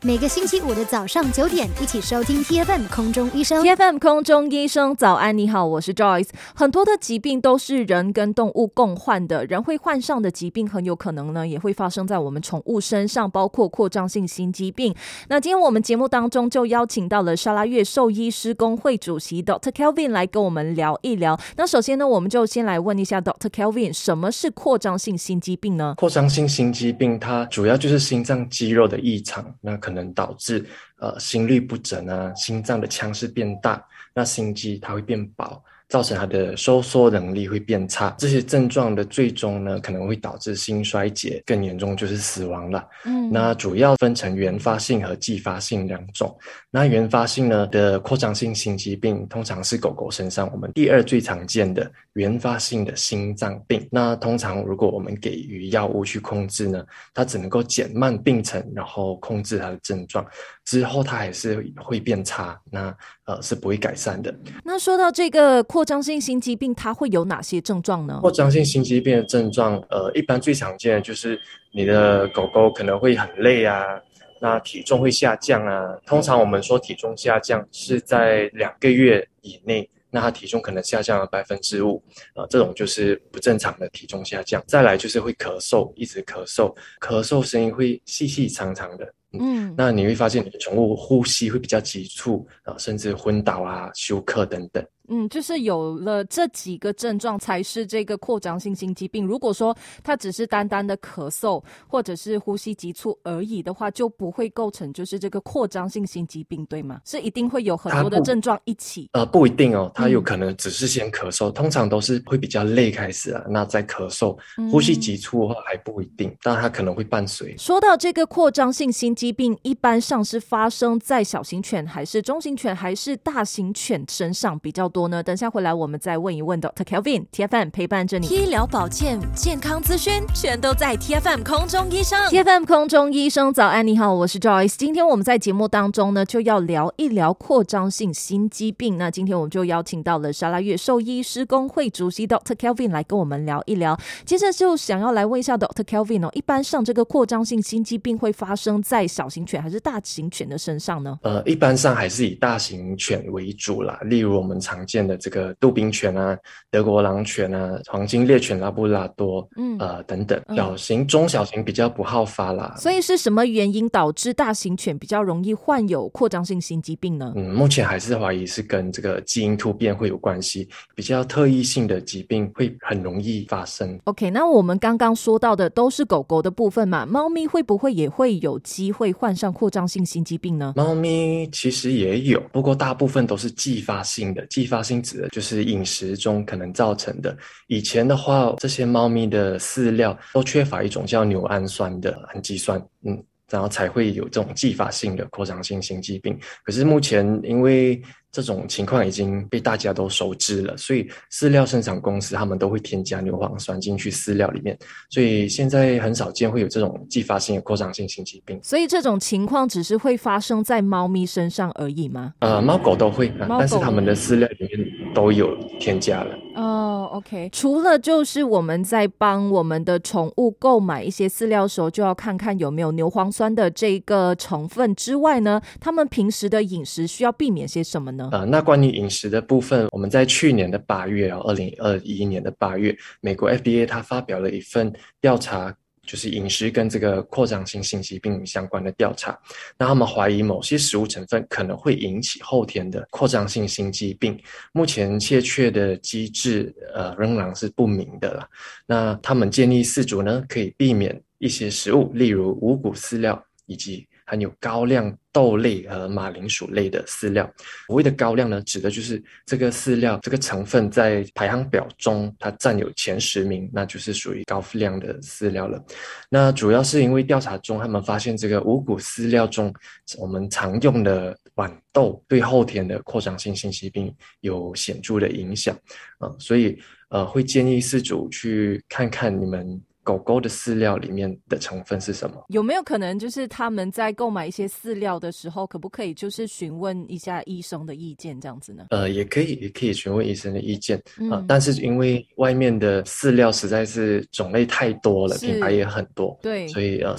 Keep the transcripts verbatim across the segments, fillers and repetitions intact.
每个星期五的早上九点，一起收听 T F M 空中医生。 T F M 空中医生早安，你好，我是 Joyce。很多的疾病都是人跟动物共患的，人会患上的疾病很有可能呢也会发生在我们宠物身上，包括扩张性心肌病。那今天我们节目当中就邀请到了沙拉越兽医师公会主席 Doctor Kelvin 来跟我们聊一聊。那首先呢，我们就先来问一下 Doctor Kelvin， 什么是扩张性心肌病呢？ 扩张性心肌病它主要就是心脏肌肉的异常，那可能导致呃心律不整啊，心脏的腔室变大，那心肌它会变薄，造成它的收缩能力会变差。这些症状的最终呢，可能会导致心衰竭，更严重就是死亡了。嗯，那主要分成原发性和继发性两种。那原发性呢的扩张性心肌病，通常是狗狗身上我们第二最常见的原发性的心脏病。那通常如果我们给予药物去控制呢，它只能够减慢病程，然后控制它的症状，之后它还是会变差，那呃是不会改善的。 那说到这个扩张性心肌病，它会有哪些症状呢？ 扩张性心肌病的症状，呃，一般最常见的就是你的狗狗可能会很累啊，那体重会下降啊。通常我们说体重下降是在两个月以内，那它体重可能下降了百分之五，呃，这种就是不正常的体重下降。再来就是会咳嗽，一直咳嗽，咳嗽声音会细细长长的。嗯，那你会发现你的宠物呼吸会比较急促啊，甚至昏倒啊、休克等等。 嗯，就是有了这几个症状才是这个扩张性心肌病。如果说它只是单单的咳嗽或者是呼吸急促而已的话，就不会构成就是这个扩张性心肌病，对吗？是一定会有很多的症状一起？ 呃，不一定哦，它有可能只是先咳嗽，嗯、通常都是会比较累开始啊，那再咳嗽，呼吸急促的话还不一定，但它可能会伴随。 说到这个扩张性心肌病，一般上是发生在小型犬还是中型犬还是大型犬身上比较多呢？等下回来我们再问一问 Doctor Kelvin。 T F M 陪伴着你，医疗保健健康资讯全都在 T F M 空中医生。 T F M 空中医生早安，你好，我是 Joyce。 今天我们在节目当中呢，就要聊一聊扩张性心肌病。那今天我们就邀请到了沙拉越兽医师公会主席 Doctor Kelvin 来跟我们聊一聊。接着就想要来问一下 Doctor Kelvin 哦，一般上这个扩张性心肌病会发生在小型犬还是大型犬的身上呢？ 呃，一般上还是以大型犬为主啦，例如我们常见的这个杜宾犬啊、德国狼犬啊、黄金猎犬、拉布拉多，嗯，呃等等。小型、中小型比较不好发啦。 所以是什么原因导致大型犬比较容易患有扩张性心肌病呢？ 嗯，目前还是怀疑是跟这个基因突变会有关系，比较特异性的疾病会很容易发生。 OK， 那我们刚刚说到的都是狗狗的部分嘛，猫咪会不会也会有机会患上扩张性心肌病呢？ 猫咪其实也有，不过大部分都是继发性的。继发性指的就是饮食中可能造成的。以前的话，这些猫咪的饲料都缺乏一种叫牛氨酸的氨基酸，嗯，然后才会有这种继发性的扩张性心肌病。可是目前因为这种情况已经被大家都熟知了，所以饲料生产公司他们都会添加牛磺酸进去饲料里面，所以现在很少见会有这种继发性的扩张性心肌病。 所以这种情况只是会发生在猫咪身上而已吗？ 呃，猫狗都会，啊、但是他们的饲料里面都有添加了。 哦、oh, OK。 除了就是我们在帮我们的宠物购买一些饲料的时候，就要看看有没有牛磺酸的这个成分之外呢，他们平时的饮食需要避免些什么呢？ 呃，那关于饮食的部分，我们在去年的八月二零二一年的八月，美国 F D A 它发表了一份调查，就是饮食跟这个扩张性心肌病相关的调查。那他们怀疑某些食物成分可能会引起后天的扩张性心肌病，目前确切的机制呃仍然是不明的啦。那他们建议饲主呢可以避免一些食物，例如五谷饲料以及含有高量豆类和马铃薯类的饲料。所谓的高量呢，指的就是这个饲料这个成分在排行表中它占有前十名，那就是属于高量的饲料了。那主要是因为调查中他们发现这个五谷饲料中我们常用的豌豆对后天的扩张性心肌病有显著的影响、呃、所以呃会建议饲主去看看你们狗狗的饲料里面的成分是什么。 有没有可能就是他们在购买一些饲料的时候，可不可以就是询问一下医生的意见这样子呢？ 呃，也可以，也可以询问医生的意见、嗯呃、但是因为外面的饲料实在是种类太多了，品牌也很多， 对， 所以呃，饲主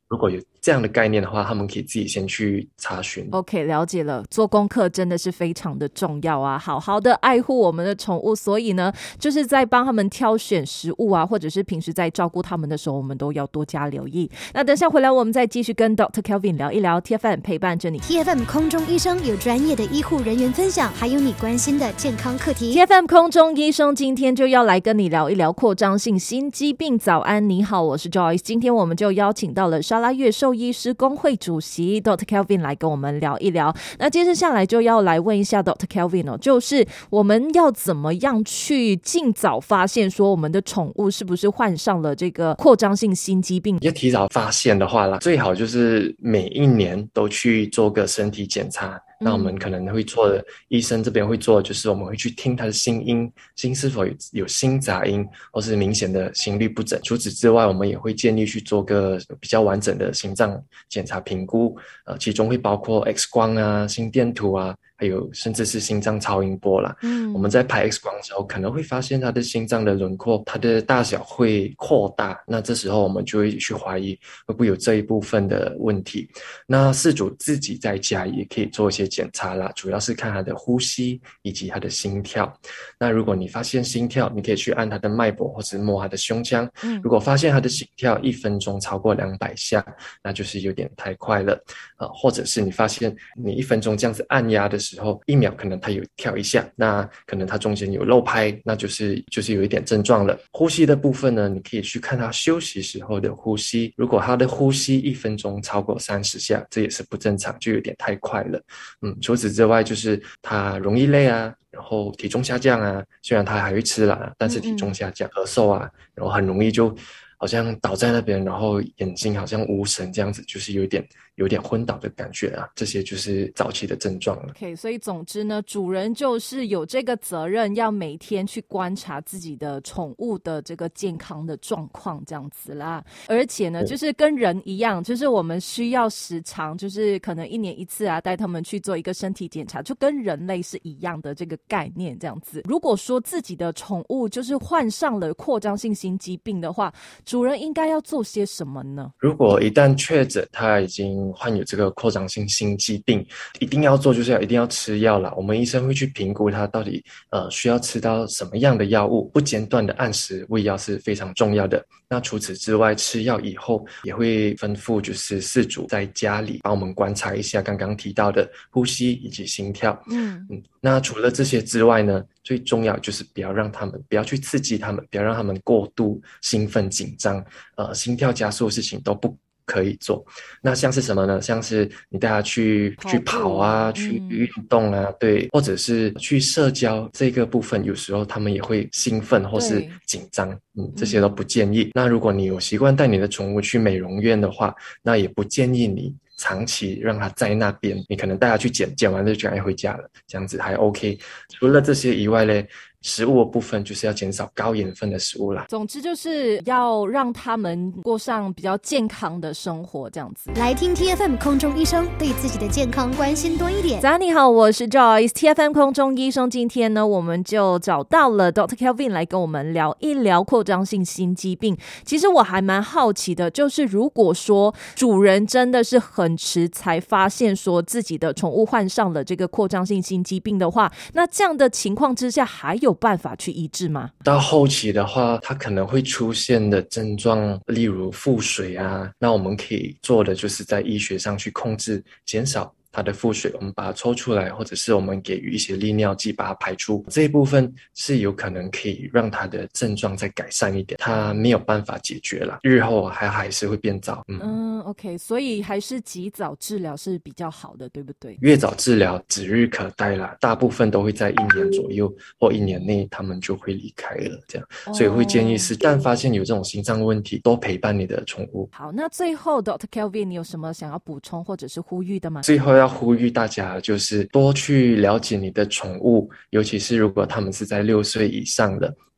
如果有这样的概念的话，他们可以自己先去查询。 OK， 了解了，做功课真的是非常的重要啊，好好的爱护我们的宠物，所以呢就是在帮他们挑选食物啊，或者是平时在照顾他们的时候，我们都要多加留意。那等下回来我们再继续跟 Doctor Kelvin 聊一聊。 T F M 陪伴着你， T F M 空中医生有专业的医护人员分享，还有你关心的健康课题。 T F M 空中医生今天就要来跟你聊一聊扩张性心肌病。早安，你好，我是 Joyce。 今天我们就邀请到了沙拉越兽医师公会主席 Doctor Kelvin 来跟我们聊一聊。那接着下来就要来问一下 Doctor Kelvin 哦，就是我们要怎么样去尽早发现说我们的宠物是不是患上了这个扩张性心肌病？ 要提早发现的话啦，最好就是每一年都去做个身体检查。那我们可能会做的，医生这边会做的就是我们会去听他的心音，心是否有有心杂音或是明显的心律不整。除此之外，我们也会建议去做个比较完整的心脏检查评估，呃，其中会包括 X 光啊、心电图啊，还有甚至是心脏超音波啦。嗯，我们在拍 X 光的时候可能会发现他的心脏的轮廓，它的大小会扩大，那这时候我们就会去怀疑会不会有这一部分的问题。那饲主自己在家也可以做一些检查啦，主要是看他的呼吸以及他的心跳。那如果你发现心跳，你可以去按他的脉搏或者摸他的胸腔，嗯，如果发现他的心跳一分钟超过两百下，那就是有点太快了，呃，或者是你发现你一分钟这样子按压的时候，一秒可能他有跳一下，那可能他中间有漏拍，那就是就是有一点症状了。呼吸的部分呢，你可以去看他休息时候的呼吸，如果他的呼吸一分钟超过三十下，这也是不正常，就有点太快了。嗯，除此之外就是他容易累啊，然后体重下降啊，虽然他还会吃啦，但是体重下降，咳嗽啊，然后很容易就好像倒在那边，然后眼睛好像无神这样子，就是有点有点昏倒的感觉啊，这些就是早期的症状了。 OK， 所以总之呢，主人就是有这个责任要每天去观察自己的宠物的这个健康的状况这样子啦。而且呢就是跟人一样，就是我们需要时常就是可能一年一次啊，带他们去做一个身体检查，就跟人类是一样的这个概念这样子。如果说自己的宠物就是患上了扩张性心肌病的话，主人应该要做些什么呢？ 如果一旦确诊他已经患有这个扩张性心肌病，一定要做就是要一定要吃药啦。我们医生会去评估他到底呃需要吃到什么样的药物，不间断的按时喂药是非常重要的。那除此之外，吃药以后也会吩咐就是饲主在家里帮我们观察一下刚刚提到的呼吸以及心跳。嗯嗯，那除了这些之外呢，最重要就是不要让他们不要去刺激他们，不要让他们过度兴奋紧张，呃，心跳加速的事情都不可以做。那像是什么呢？像是你带他去去跑啊，去运动啊，对，或者是去社交这个部分，有时候他们也会兴奋或是紧张，嗯，这些都不建议。那如果你有习惯带你的宠物去美容院的话，那也不建议你长期让它在那边，你可能带它去剪，剪完就赶快回家了，这样子还 OK。除了这些以外呢，食物的部分就是要减少高盐分的食物啦。 总之就是要让他们过上比较健康的生活这样子。 来听 T F M 空中医生，对自己的健康关心多一点。 早上你好，我是 Joyce。 T F M 空中医生，今天呢我们就找到了 Doctor Kelvin 来跟我们聊一聊扩张性心肌病。其实我还蛮好奇的，就是如果说主人真的是很迟才发现说自己的宠物患上了这个扩张性心肌病的话，那这样的情况之下还有办法去医治吗？ 到后期的话，它可能会出现的症状例如腹水啊，那我们可以做的就是在医学上去控制减少它的腹水，我们把它抽出来，或者是我们给予一些利尿剂把它排出，这一部分是有可能可以让它的症状再改善一点，它没有办法解决了，日后还还是会变糟。嗯, 嗯 OK， 所以还是及早治疗是比较好的，对不对？ 越早治疗指日可待啦，大部分都会在一年左右或一年内他们就会离开了，这样、哦、所以会建议是一旦发现有这种心脏问题，多陪伴你的宠物。 好，那最后 Doctor Kelvin 你有什么想要补充或者是呼吁的吗？ 最后要呼吁大家就是多去了解你的宠物，尤其是如果他们是在六岁以上的，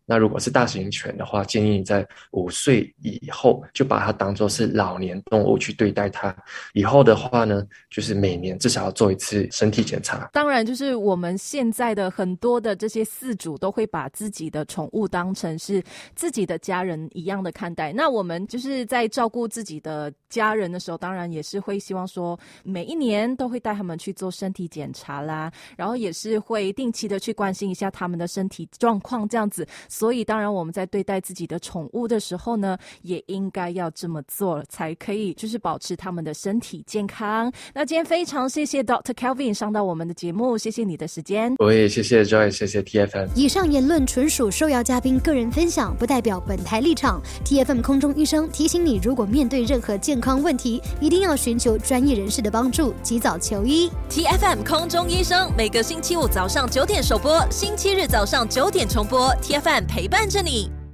那如果是大型犬的话，建议你在五岁以后就把它当作是老年动物去对待它。以后的话呢，就是每年至少要做一次身体检查。 当然，就是我们现在的很多的这些饲主都会把自己的宠物当成是自己的家人一样的看待。那我们就是在照顾自己的家人的时候，当然也是会希望说每一年都会带他们去做身体检查啦，然后也是会定期的去关心一下他们的身体状况这样子。所以当然我们在对待自己的宠物的时候呢，也应该要这么做，才可以就是保持他们的身体健康。那今天非常谢谢 Doctor Kelvin 上到我们的节目，谢谢你的时间。 我也谢谢 Joy， 谢谢 T F M。 以上言论纯属受邀嘉宾个人分享，不代表本台立场。 T F M 空中医生提醒你，如果面对任何健康问题，一定要寻求专业人士的帮助，及早求医。 T F M 空中医生每个星期五早上九点首播，星期日早上九点重播。 T F M 陪伴着你。